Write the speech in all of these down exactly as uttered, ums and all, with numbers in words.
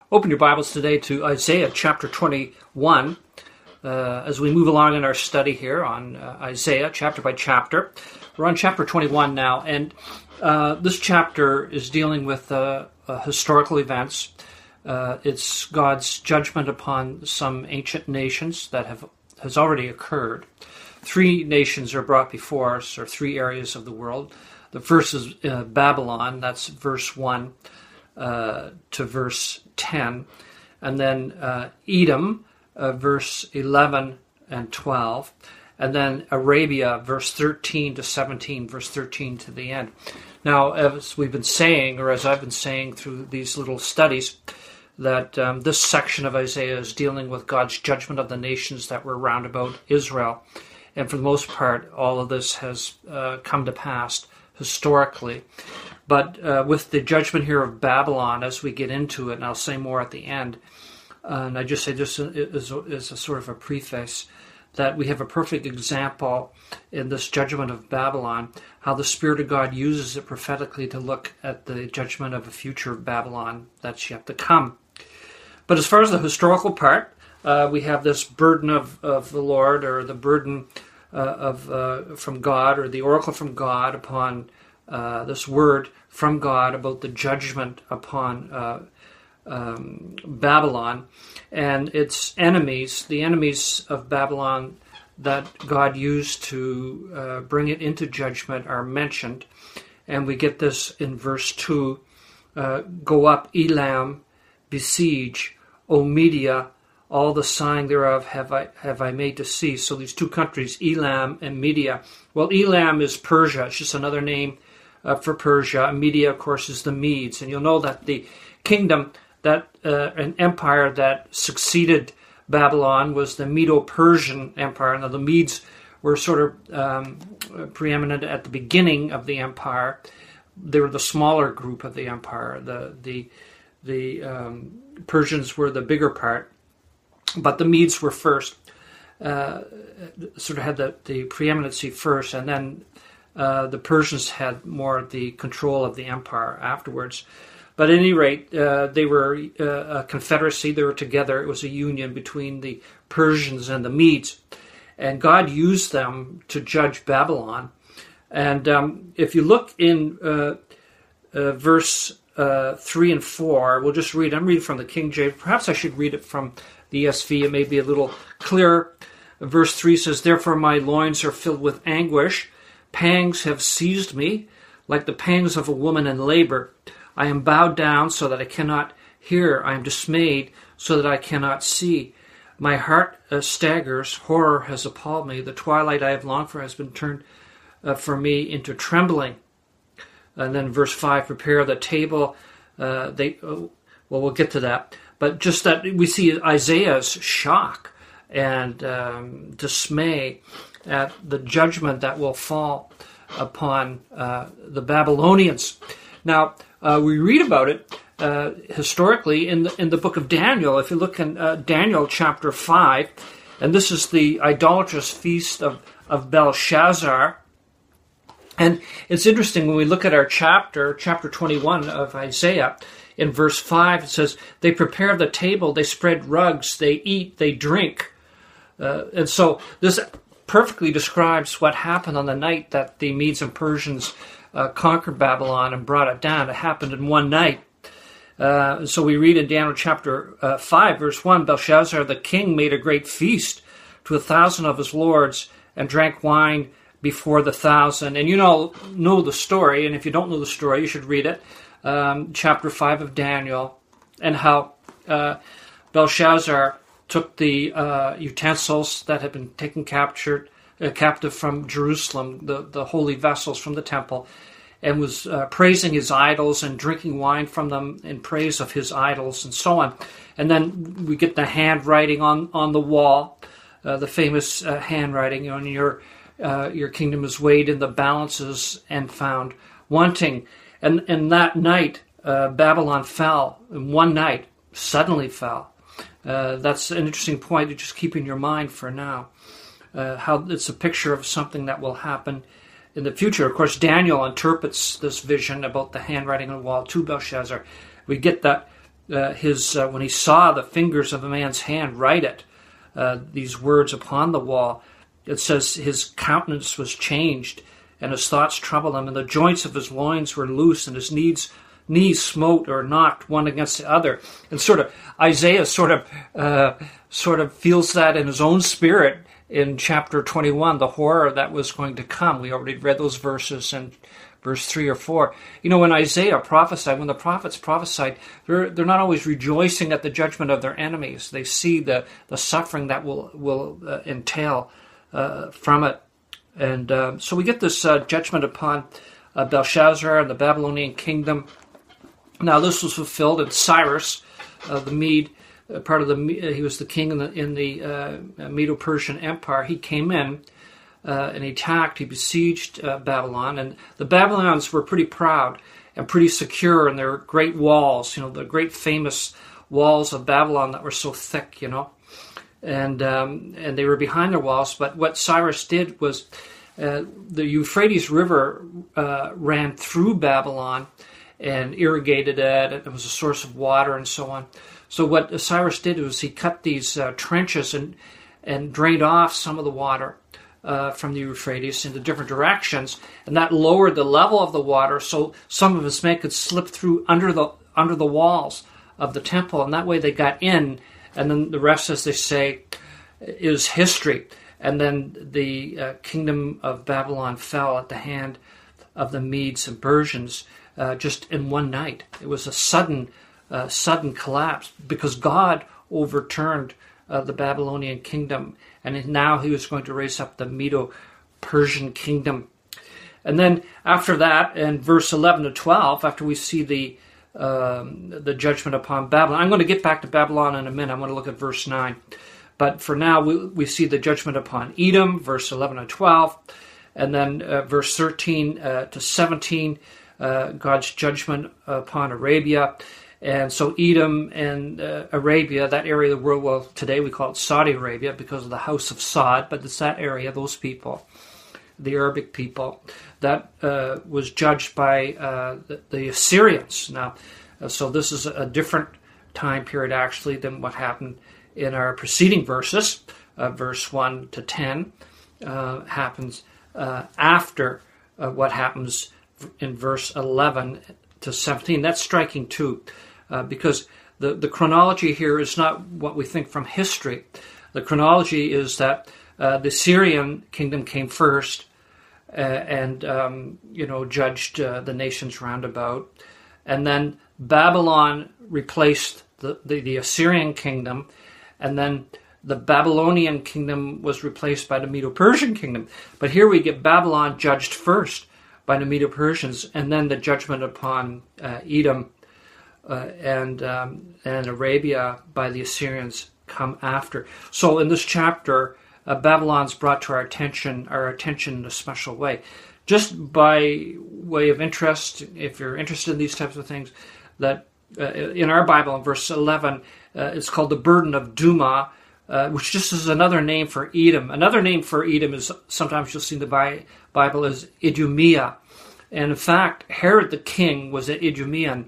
Open your Bibles today to Isaiah chapter twenty-one uh, as we move along in our study here on uh, Isaiah chapter by chapter. We're on chapter twenty-one now, and uh, this chapter is dealing with uh, uh, historical events. Uh, it's God's judgment upon some ancient nations that have has already occurred. Three nations are brought before us, or three areas of the world. The first is uh, Babylon, that's verse one uh, to verse ten. And then uh, Edom, uh, verse eleven and twelve. And then Arabia, verse thirteen to seventeen, verse thirteen to the end. Now, as we've been saying, or as I've been saying through these little studies, that um, this section of Isaiah is dealing with God's judgment of the nations that were round about Israel. And for the most part, all of this has uh, come to pass historically. But uh, with the judgment here of Babylon, as we get into it, and I'll say more at the end, uh, and I just say this is a, is a sort of a preface, that we have a perfect example in this judgment of Babylon, how the Spirit of God uses it prophetically to look at the judgment of a future Babylon that's yet to come. But as far as the historical part, uh, we have this burden of, of the Lord, or the burden uh, of uh, from God, or the oracle from God upon uh, this word from God about the judgment upon uh, um, Babylon and its enemies, the enemies of Babylon that God used to uh, bring it into judgment are mentioned. And we get this in verse two, uh, go up, Elam, besiege, O Media, all the sighing thereof have I have I made to cease. So these two countries, Elam and Media. Well, Elam is Persia. It's just another name uh, for Persia. And Media, of course, is the Medes. And you'll know that the kingdom, that uh, an empire that succeeded Babylon was the Medo-Persian Empire. Now, the Medes were sort of um, preeminent at the beginning of the empire. They were the smaller group of the empire. The the the um, Persians were the bigger part. But the Medes were first, uh, sort of had the, the preeminency first, and then uh, the Persians had more of the control of the empire afterwards. But at any rate, uh, they were uh, a confederacy. They were together. It was a union between the Persians and the Medes. And God used them to judge Babylon. And um, if you look in uh, uh, verse uh, three and four, we'll just read. I'm reading from the King James. Perhaps I should read it from the E S V, it may be a little clearer. Verse three says, therefore my loins are filled with anguish. Pangs have seized me, like the pangs of a woman in labor. I am bowed down so that I cannot hear. I am dismayed so that I cannot see. My heart uh, staggers. Horror has appalled me. The twilight I have longed for has been turned uh, for me into trembling. And then verse five, prepare the table. Uh, they oh, well, we'll get to that. But just that we see Isaiah's shock and um, dismay at the judgment that will fall upon uh, the Babylonians. Now, uh, we read about it uh, historically in the, in the book of Daniel. If you look in uh, Daniel chapter five, and this is the idolatrous feast of, of Belshazzar. And it's interesting when we look at our chapter, chapter twenty-one of Isaiah. In verse five, it says, they prepare the table, they spread rugs, they eat, they drink. Uh, and so this perfectly describes what happened on the night that the Medes and Persians uh, conquered Babylon and brought it down. It happened in one night. Uh, so we read in Daniel chapter uh, five, verse one, Belshazzar the king made a great feast to a thousand of his lords and drank wine before the thousand. And you know, know the story, and if you don't know the story, you should read it. Um, chapter five of Daniel, and how uh, Belshazzar took the uh, utensils that had been taken captured, uh, captive from Jerusalem, the, the holy vessels from the temple, and was uh, praising his idols and drinking wine from them in praise of his idols and so on. And then we get the handwriting on, on the wall, uh, the famous uh, handwriting, you know, your, uh, your kingdom is weighed in the balances and found wanting. And, and that night, uh, Babylon fell. In one night, suddenly fell. Uh, that's an interesting point to just keep in your mind for now. Uh, how it's a picture of something that will happen in the future. Of course, Daniel interprets this vision about the handwriting on the wall to Belshazzar. We get that uh, his uh, when he saw the fingers of a man's hand write it, uh, these words upon the wall, it says his countenance was changed, and his thoughts troubled him, and the joints of his loins were loose, and his knees knees smote or knocked one against the other. And sort of Isaiah sort of uh, sort of feels that in his own spirit in chapter twenty-one, the horror that was going to come. We already read those verses in verse three or four. You know, when Isaiah prophesied, when the prophets prophesied, they're they're not always rejoicing at the judgment of their enemies. They see the, the suffering that will, will uh, entail uh, from it. And uh, so we get this uh, judgment upon uh, Belshazzar and the Babylonian kingdom. Now, this was fulfilled in Cyrus, uh, the Mede, uh, part of the, uh, he was the king in the, in the uh, Medo-Persian Empire. He came in uh, and he attacked, he besieged uh, Babylon, and the Babylonians were pretty proud and pretty secure in their great walls, you know, the great famous walls of Babylon that were so thick, you know, and um, and they were behind their walls. But what Cyrus did was uh, the Euphrates River uh, ran through Babylon and irrigated it. It was a source of water and so on. So what Cyrus did was he cut these uh, trenches and and drained off some of the water uh, from the Euphrates into different directions, and that lowered the level of the water so some of his men could slip through under the under the walls of the temple, and that way they got in, and then the rest, as they say, is history. And then the uh, kingdom of Babylon fell at the hand of the Medes and Persians, Uh, just in one night. It was a sudden, uh, sudden collapse because God overturned uh, the Babylonian kingdom, and now he was going to raise up the Medo-Persian kingdom. And then after that, in verse eleven to twelve, after we see the um, the judgment upon Babylon, I'm going to get back to Babylon in a minute. I'm going to look at verse nine. But for now, we, we see the judgment upon Edom, verse eleven to twelve, and then uh, verse thirteen uh, to seventeen, Uh, God's judgment upon Arabia. And so Edom and uh, Arabia, that area of the world, well, today we call it Saudi Arabia because of the house of Saud, but it's that area, those people, the Arabic people, that uh, was judged by uh, the, the Assyrians. Now, uh, so this is a different time period actually than what happened in our preceding verses. Uh, verse one to ten uh, happens uh, after uh, what happens in verse eleven to seventeen. That's striking too, uh, because the, the chronology here is not what we think from history. The chronology is that uh, the Syrian kingdom came first uh, and, um, you know, judged uh, the nations round about. And then Babylon replaced the, the, the Assyrian kingdom, and then the Babylonian kingdom was replaced by the Medo-Persian kingdom. But here we get Babylon judged first by the Medo-Persians, and then the judgment upon uh, Edom uh, and um, and Arabia by the Assyrians come after. So in this chapter, uh, Babylon's brought to our attention, our attention in a special way. Just by way of interest, if you're interested in these types of things, that uh, in our Bible, in verse eleven, uh, it's called the burden of Duma, uh, which just is another name for Edom. Another name for Edom is, sometimes you'll see in the Bible, is Idumea. And in fact, Herod the king was an Idumean,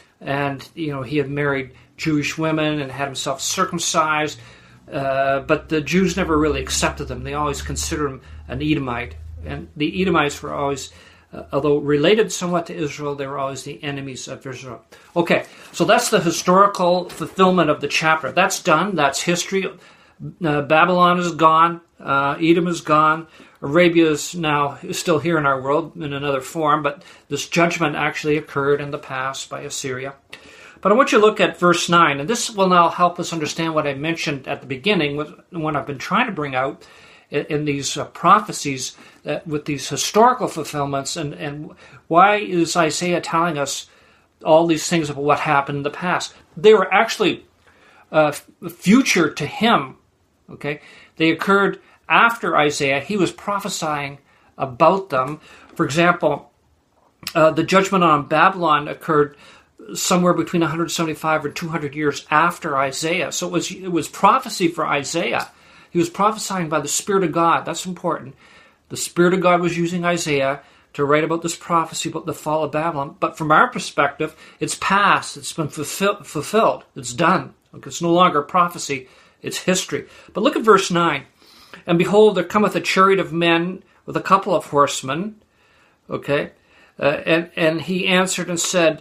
and you know he had married Jewish women and had himself circumcised, uh, but the Jews never really accepted them. They always considered him an Edomite, and the Edomites were always, uh, although related somewhat to Israel, they were always the enemies of Israel. Okay, so that's the historical fulfillment of the chapter. That's done. That's history. Uh, Babylon is gone. Uh, Edom is gone. Arabia is now still here in our world in another form, but this judgment actually occurred in the past by Assyria. But I want you to look at verse nine, and this will now help us understand what I mentioned at the beginning, what I've been trying to bring out in, in these uh, prophecies uh, with these historical fulfillments, and, and why is Isaiah telling us all these things about what happened in the past. They were actually uh, future to him, okay? They occurred after Isaiah. He was prophesying about them. For example, uh, the judgment on Babylon occurred somewhere between one hundred seventy-five or two hundred years after Isaiah. So it was it was prophecy for Isaiah. He was prophesying by the Spirit of God. That's important. The Spirit of God was using Isaiah to write about this prophecy about the fall of Babylon. But from our perspective, it's past. It's been fulfill- fulfilled. It's done. Okay, it's no longer a prophecy. It's history. But look at verse nine. And behold, there cometh a chariot of men with a couple of horsemen. Okay. Uh, and, and he answered and said,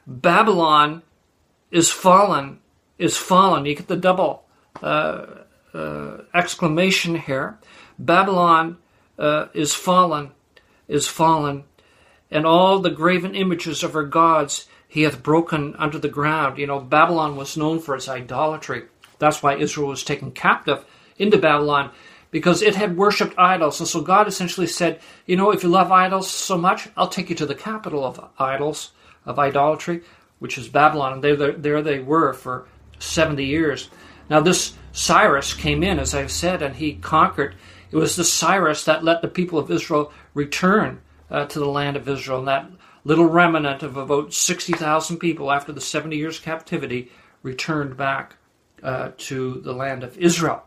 Babylon is fallen, is fallen. You get the double uh, uh, exclamation here. Babylon uh, is fallen, is fallen, and all the graven images of her gods he hath broken under the ground. You know, Babylon was known for its idolatry. That's why Israel was taken captive into Babylon, because it had worshipped idols. And so God essentially said, you know, if you love idols so much, I'll take you to the capital of idols, of idolatry, which is Babylon. And there, there they were for seventy years. Now this Cyrus came in, as I've said, and he conquered. It was the Cyrus that let the people of Israel return uh, to the land of Israel. And that little remnant of about sixty thousand people after the seventy years captivity returned back uh, to the land of Israel.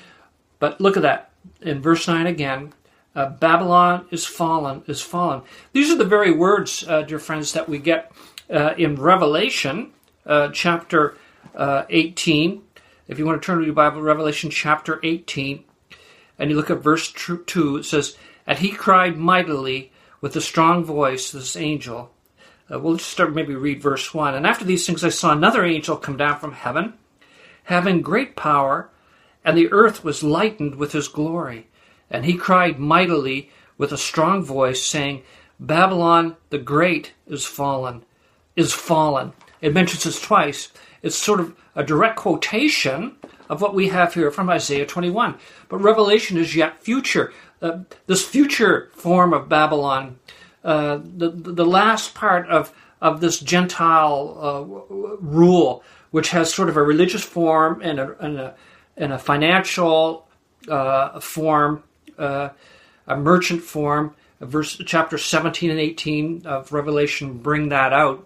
But look at that. In verse nine again, uh, Babylon is fallen, is fallen. These are the very words, uh, dear friends, that we get uh, in Revelation uh, chapter uh, eighteen. If you want to turn to your Bible, Revelation chapter eighteen, and you look at verse two, it says, And he cried mightily with a strong voice, this angel. Uh, we'll just start, maybe read verse one. And after these things I saw another angel come down from heaven, having great power, and the earth was lightened with his glory. And he cried mightily with a strong voice, saying, Babylon the Great is fallen, is fallen. It mentions this twice. It's sort of a direct quotation of what we have here from Isaiah twenty-one. But Revelation is yet future. Uh, this future form of Babylon, uh, the, the last part of, of this Gentile uh, rule, which has sort of a religious form and a, and a in a financial uh, form, uh, a merchant form. Verse chapter seventeen and eighteen of Revelation bring that out.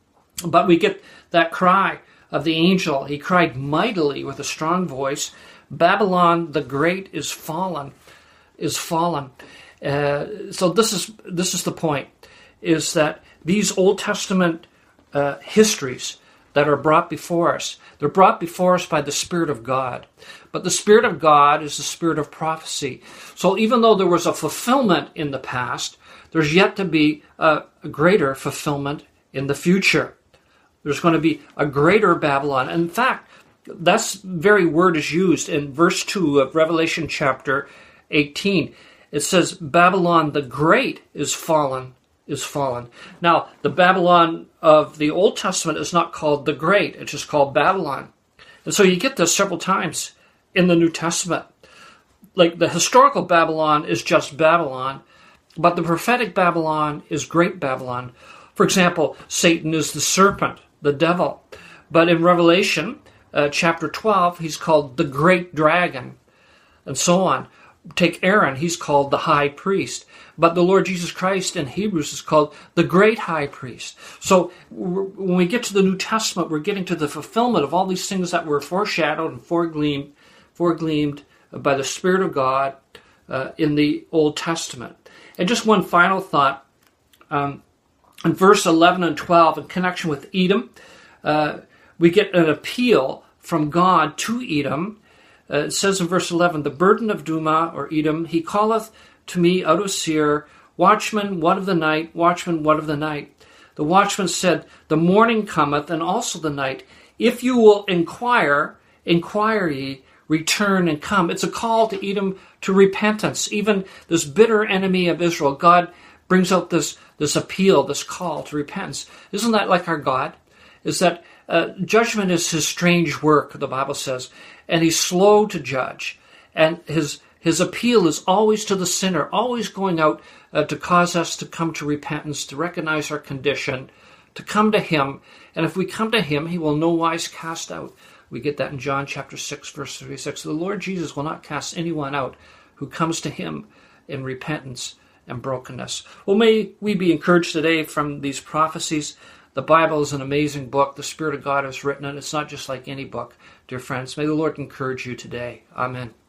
But we get that cry of the angel. He cried mightily with a strong voice, Babylon the Great is fallen, is fallen. Uh, so this is this is the point, is that these Old Testament uh, histories that are brought before us, they're brought before us by the Spirit of God. But the Spirit of God is the Spirit of prophecy. So even though there was a fulfillment in the past, there's yet to be a, a greater fulfillment in the future. There's going to be a greater Babylon. In fact, that very word is used in verse two of Revelation chapter eighteen. It says, Babylon the Great is fallen, is fallen. Now, the Babylon of the Old Testament is not called the Great. It's just called Babylon. And so you get this several times in the New Testament. Like the historical Babylon is just Babylon, but the prophetic Babylon is Great Babylon. For example, Satan is the serpent, the devil. But in Revelation uh, chapter twelve, he's called the Great Dragon, and so on. Take Aaron, he's called the High Priest. But the Lord Jesus Christ in Hebrews is called the Great High Priest. So when we get to the New Testament, we're getting to the fulfillment of all these things that were foreshadowed and foregleamed, foregleamed by the Spirit of God uh, in the Old Testament. And just one final thought. Um, in verse eleven and twelve, in connection with Edom, uh, we get an appeal from God to Edom. Uh, it says in verse eleven, the burden of Duma, or Edom, he calleth to me out of Seir, watchman, what of the night, watchman, what of the night? The watchman said, the morning cometh, and also the night. If you will inquire, inquire ye, return and come. It's a call to Edom to repentance. Even this bitter enemy of Israel, God brings out this, this appeal, this call to repentance. Isn't that like our God? Is that uh, judgment is his strange work, the Bible says, and he's slow to judge. And his his appeal is always to the sinner, always going out uh, to cause us to come to repentance, to recognize our condition, to come to him. And if we come to him, he will no wise cast out. We get that in John chapter six, verse thirty-six. The Lord Jesus will not cast anyone out who comes to him in repentance and brokenness. Well, may we be encouraged today from these prophecies. The Bible is an amazing book. The Spirit of God has written it. It's not just like any book, dear friends. May the Lord encourage you today. Amen.